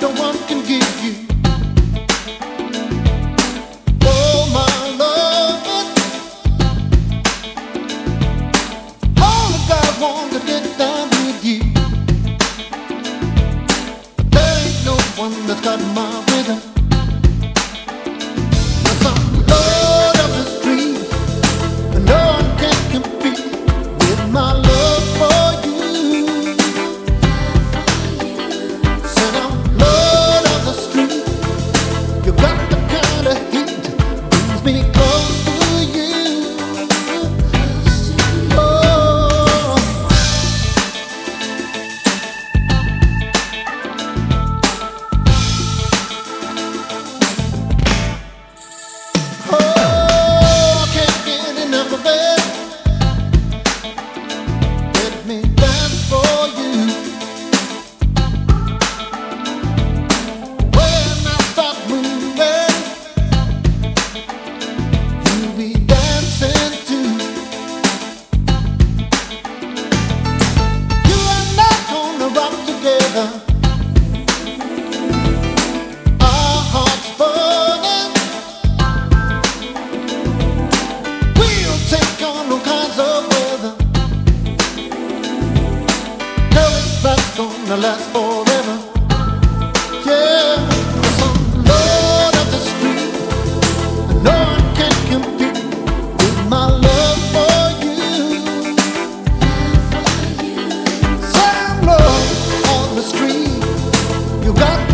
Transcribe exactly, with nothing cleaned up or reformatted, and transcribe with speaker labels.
Speaker 1: no one can give you. Oh, my love, all the guys want to get down with you. There ain't no one that's got my rhythm. My love for you, said I'm Lord of the street. You got the kind of heat brings me close to you. Oh, oh, I can't get enough of it. Me dance for you. When I start moving, you'll be dancing too. You and I gonna rock together. Our hearts burning. We'll take on all kinds of weather. That's gonna last forever. Yeah, some Lord of the street, and no one can compete with my love for you. Some Lord on the street, you got